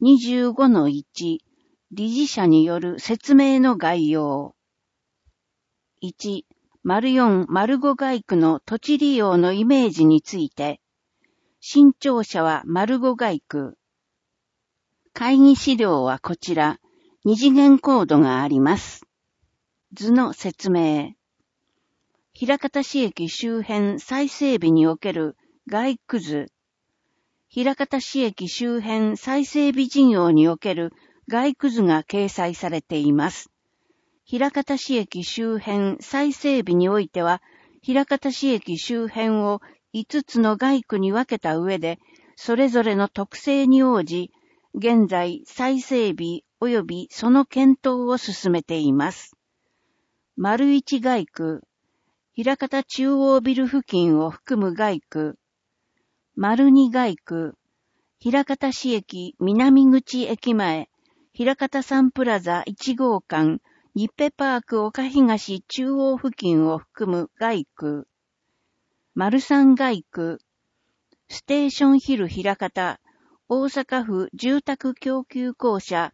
25-1、理事者による説明の概要。1、04、05街区の土地利用のイメージについて、新庁舎は05街区。会議資料はこちら、二次元コードがあります。図の説明。枚方市駅周辺再整備における街区図。枚方市駅周辺再整備事業における街区図が掲載されています。枚方市駅周辺再整備においては、枚方市駅周辺を5つの街区に分けた上で、それぞれの特性に応じ、現在再整備及びその検討を進めています。1街区、枚方中央ビル付近を含む街区。2街区、枚方市駅南口駅前、枚方サンプラザ1号館、ニッペパーク岡東中央付近を含む街区。3街区、ステーションヒル枚方、大阪府住宅供給公社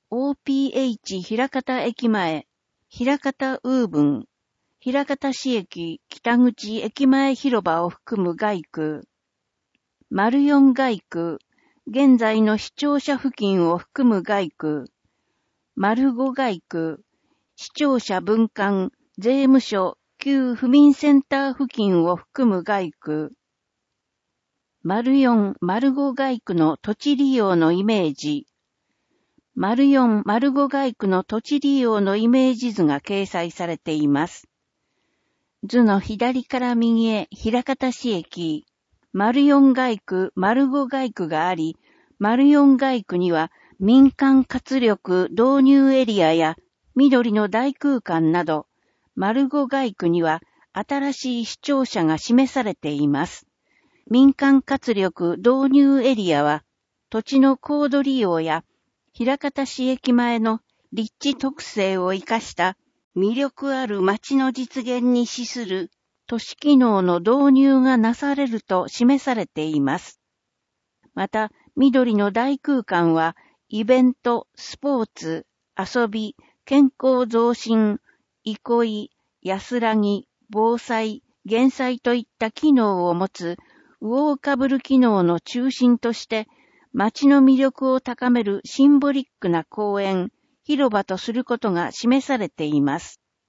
OPH 枚方駅前、枚方ウーブン、枚方市駅北口駅前広場を含む街区。4街区、現在の市庁舎付近を含む街区。5街区、市庁舎分館、税務署、旧府民センター付近を含む街区。4、5街区の土地利用のイメージ。4、5街区の土地利用のイメージ図が掲載されています。図の左から右へ枚方市駅。4街区、5街区があり、4街区には民間活力導入エリアや緑の大空間など、5街区には新しい市庁舎が示されています。民間活力導入エリアは、土地の高度利用や、枚方市駅前の立地特性を生かした魅力ある街の実現に資する都市機能の導入がなされると示されています。また、緑の大空間は、イベント、スポーツ、遊び、健康増進、憩い、安らぎ、防災、減災といった機能を持つ、ウォーカブル機能の中心として、街の魅力を高めるシンボリックな公園、広場とすることが示されています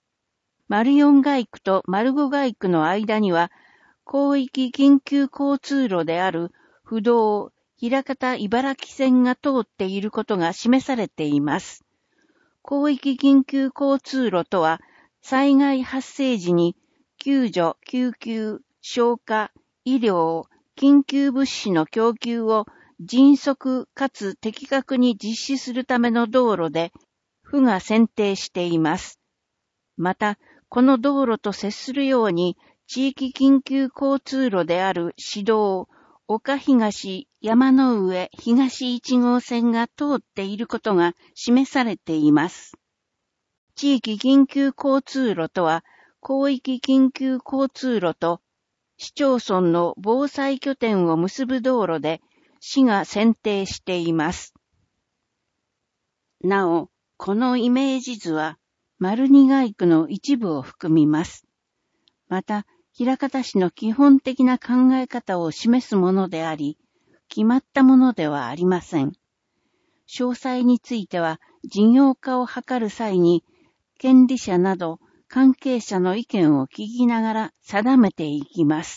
。4街区と5街区の間には、広域緊急交通路である不動、枚方茨城線が通っていることが示されています。広域緊急交通路とは、災害発生時に救助、救急、消火、医療、緊急物資の供給を迅速かつ的確に実施するための道路で、府が選定しています。また、この道路と接するように、地域緊急交通路である市道、岡東山の上東1号線が通っていることが示されています。地域緊急交通路とは、広域緊急交通路と市町村の防災拠点を結ぶ道路で、市が選定しています。なお、このイメージ図は、2街区の一部を含みます。また、枚方市の基本的な考え方を示すものであり、決まったものではありません。詳細については、事業化を図る際に、権利者など関係者の意見を聞きながら定めていきます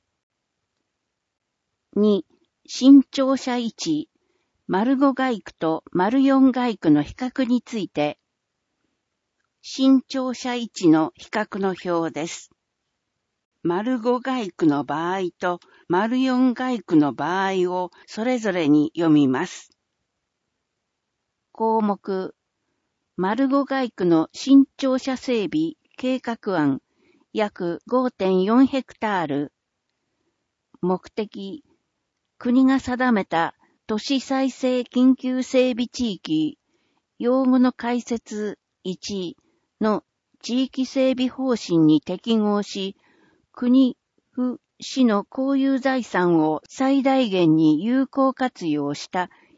。2、新庁舎1、5街区と4街区の比較について、新庁舎1の比較の表です。5街区の場合と4街区の場合をそれぞれに読みます。項目、5街区の新庁舎整備計画案約 5.4 ヘクタール。目的、国が定めた都市再生緊急整備地域、用語の解説1の地域整備方針に適合し、国、府、市の公有財産を最大限に有効活用した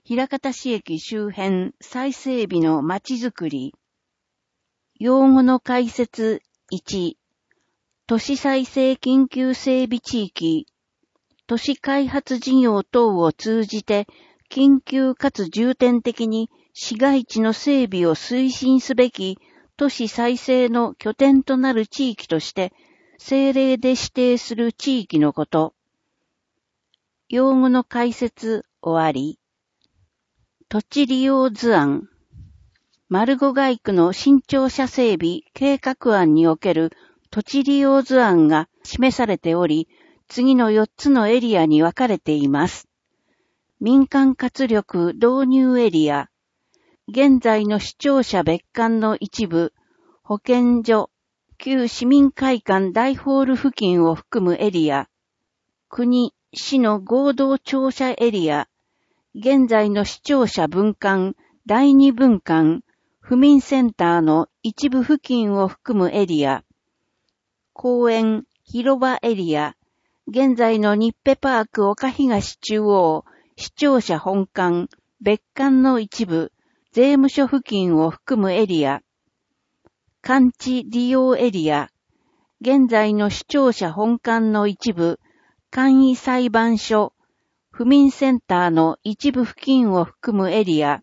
枚方市駅周辺再整備の街づくり。用語の解説1、都市再生緊急整備地域、都市開発事業等を通じて、緊急かつ重点的に市街地の整備を推進すべき都市再生の拠点となる地域として、政令で指定する地域のこと。用語の解説終わり。土地利用図案。丸五街区の新庁舎整備計画案における土地利用図案が示されており、次の4つのエリアに分かれています。民間活力導入エリア。現在の市庁舎別館の一部、保健所、旧市民会館大ホール付近を含むエリア。国、市の合同庁舎エリア。現在の市庁舎分館、第二分館、府民センターの一部付近を含むエリア。公園、広場エリア。現在の日ペパーク岡東中央、市庁舎本館、別館の一部、税務署付近を含むエリア。官地利用エリア。現在の市庁舎本館の一部、簡易裁判所、府民センターの一部付近を含むエリア。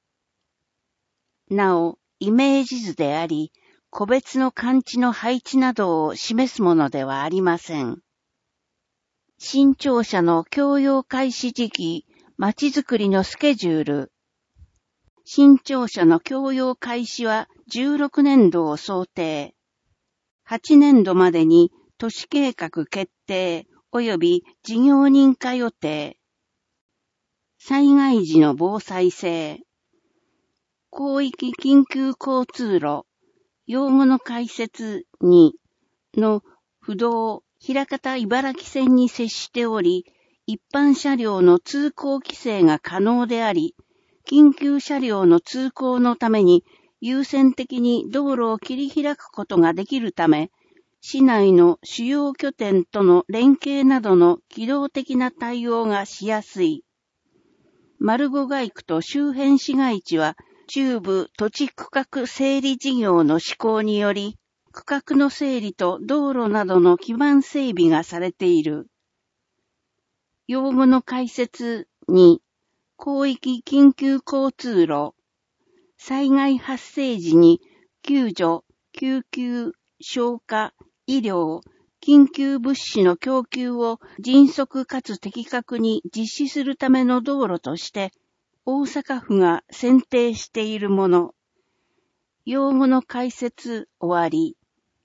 なお、イメージ図であり、個別の官地の配置などを示すものではありません。新庁舎の供用開始時期、まちづくりのスケジュール。新庁舎の供用開始は16年度を想定。8年度までに都市計画決定及び事業認可予定。災害時の防災性。広域緊急交通路。用語の解説2の不動、枚方茨城線に接しており、一般車両の通行規制が可能であり、緊急車両の通行のために優先的に道路を切り開くことができるため、市内の主要拠点との連携などの機動的な対応がしやすい。丸五街区と周辺市街地は、中部土地区画整理事業の施行により、区画の整理と道路などの基盤整備がされている。用語の解説2、広域緊急交通路。災害発生時に救助、救急、消火、医療、緊急物資の供給を迅速かつ的確に実施するための道路として、大阪府が選定しているもの。用語の解説終わり。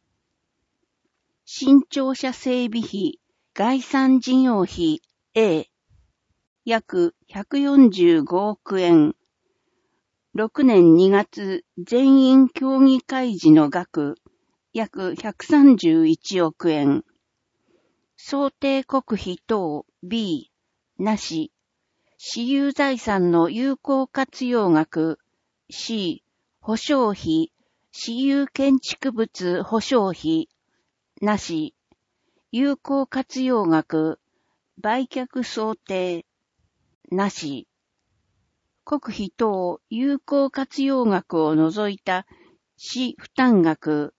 新庁舎整備費、概算事業費 A、約145億円。6年2月全員協議会時の額、約131億円。想定国費等 B、なし。私有財産の有効活用額 C、保証費、私有建築物保証費、なし。有効活用額、売却想定、なし。国費等有効活用額を除いた市負担額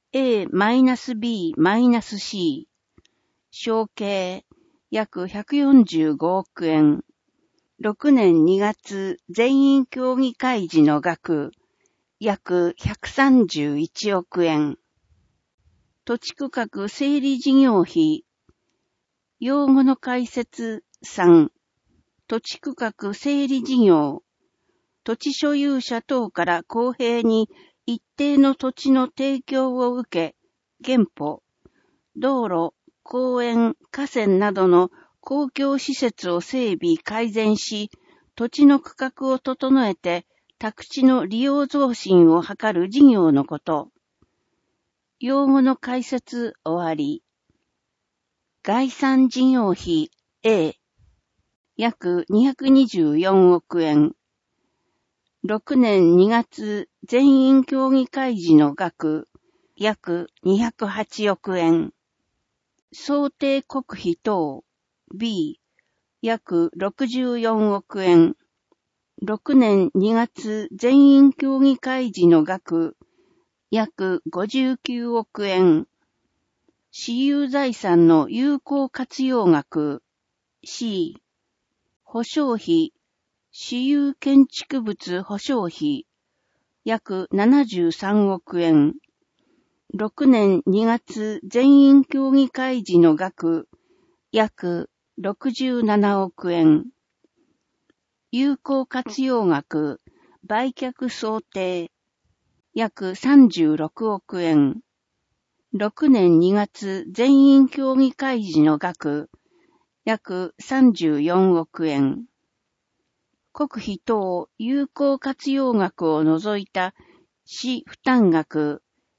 A-B-C、小計約145億円。6年2月全員協議会時の額、約131億円。土地区画整理事業費。用語の解説3。土地区画整理事業。土地所有者等から公平に一定の土地の提供を受け、原保、道路、公園、河川などの公共施設を整備改善し、土地の区画を整えて宅地の利用増進を図る事業のこと。用語の解説終わり。概算事業費 A、約224億円。6年2月全員協議会時の額、約208億円。想定国費等 B、約64億円。 6年2月全員協議会時の額、約59億円。私有財産の有効活用額、C。保証費、私有建築物保証費、約73億円。6年2月全員協議会時の額、約67億円。有効活用額、売却想定、約36億円。6年2月全員協議会時の額、約34億円。国費等有効活用額を除いた市負担額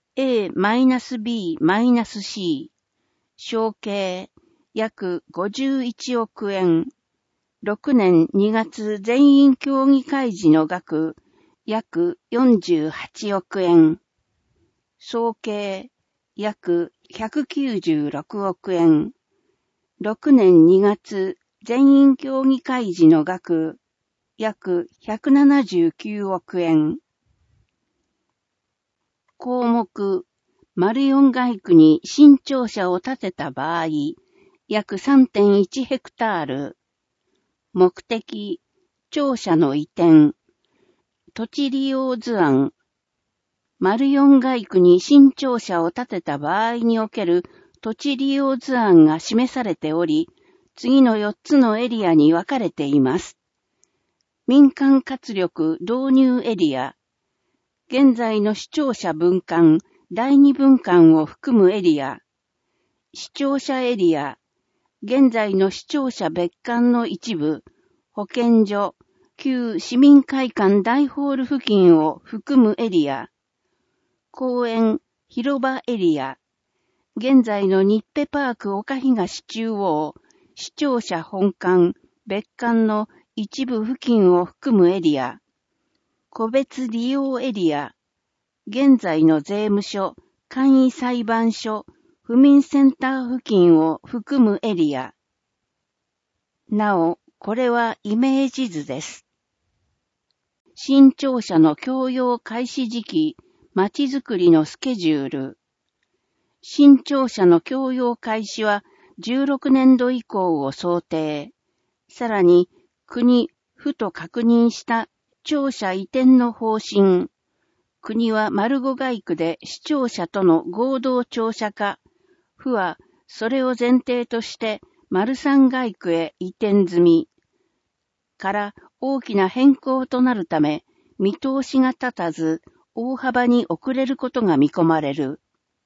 A-B-C 小計約51億円。6年2月全員協議会時の額約48億円。総計約196億円。6年2月全員協議会時の額約179億円。項目、丸4街区に新庁舎を建てた場合、約 3.1 ヘクタール。目的、庁舎の移転。土地利用図案。丸4街区に新庁舎を建てた場合における土地利用図案が示されており、次の4つのエリアに分かれています。民間活力導入エリア。現在の市庁舎分館、第2分館を含むエリア。市庁舎エリア。現在の市庁舎別館の一部、保健所、旧市民会館大ホール付近を含むエリア。公園、広場エリア。現在の日ペパーク岡東中央、市庁舎本館、別館の一部付近を含むエリア。個別利用エリア。現在の税務署、簡易裁判所、府民センター付近を含むエリア。なお、これはイメージ図です。新庁舎の供用開始時期、まちづくりのスケジュール。新庁舎の供用開始は16年度以降を想定。さらに、国、府と確認した庁舎移転の方針。国は丸5街区で市庁舎との合同庁舎化。府はそれを前提として丸3街区へ移転済み。から大きな変更となるため、見通しが立たず、大幅に遅れることが見込まれる。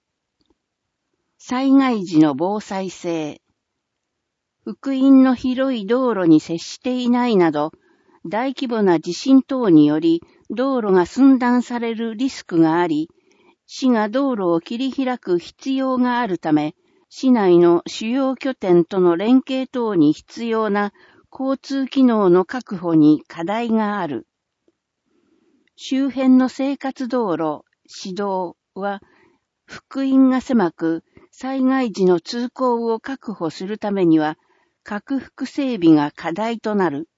災害時の防災性。幅員の広い道路に接していないなど、大規模な地震等により道路が寸断されるリスクがあり、市が道路を切り開く必要があるため、市内の主要拠点との連携等に必要な交通機能の確保に課題がある。周辺の生活道路、市道は、幅員が狭く、災害時の通行を確保するためには、拡幅整備が課題となる。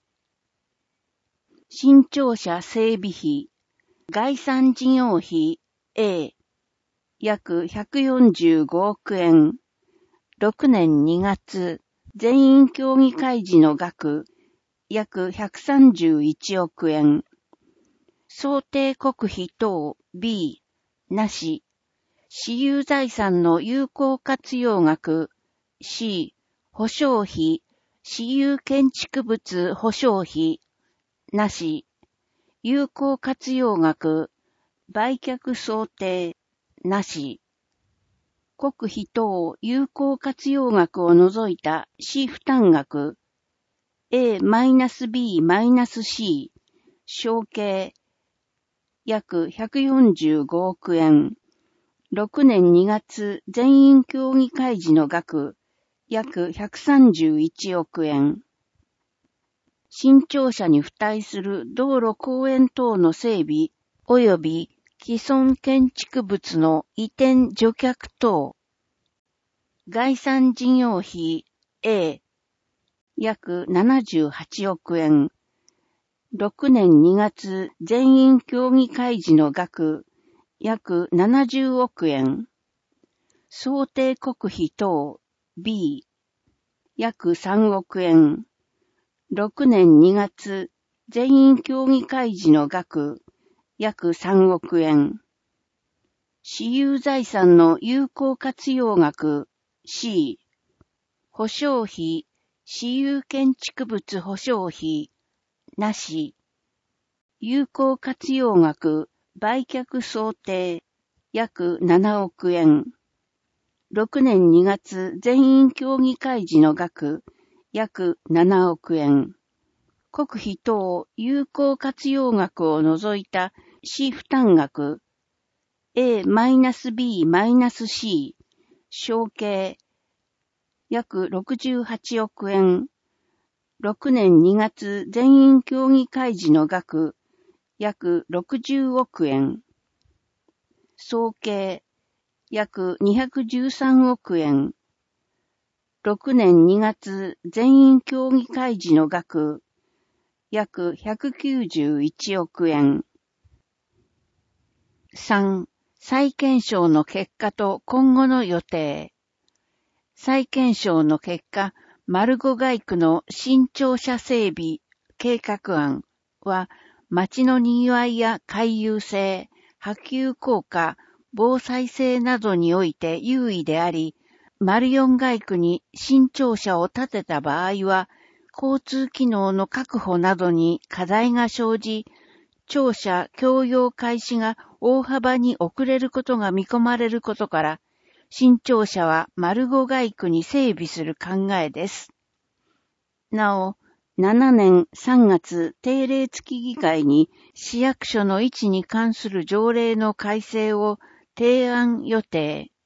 新庁舎整備費、概算事業費 A、約145億円。6年2月、全員協議会時の額、約131億円。想定国費等 B、なし。私有財産の有効活用額 C、保証費、私有建築物保証費、なし。有効活用額、売却想定、なし。国費等有効活用額を除いた市負担額、A-B-C、小計、約145億円。6年2月全員協議会時の額、約131億円。新庁舎に付帯する道路公園等の整備及び既存建築物の移転除却等。概算事業費 A、約78億円。 6年2月全員協議開示の額、約70億円。想定国費等 B、約3億円。6年2月全員協議開示の額、約3億円。私有財産の有効活用額 C、保証費、私有建築物保証費、なし。有効活用額、売却想定、約7億円。6年2月全員協議開示の額、約7億円。国費等有効活用額を除いた市負担額、A-B-C、小計、約68億円。6年2月全員協議開示の額、約60億円。総計、約213億円。6年2月全員協議開示の額、約191億円。3、再検証の結果と今後の予定。再検証の結果、丸5街区の新庁舎整備計画案は、街の賑わいや回遊性、波及効果、防災性などにおいて優位であり、丸4街区に新庁舎を建てた場合は、交通機能の確保などに課題が生じ、庁舎供用開始が大幅に遅れることが見込まれることから、新庁舎は丸5街区に整備する考えです。なお、7年3月定例付き議会に市役所の位置に関する条例の改正を提案予定。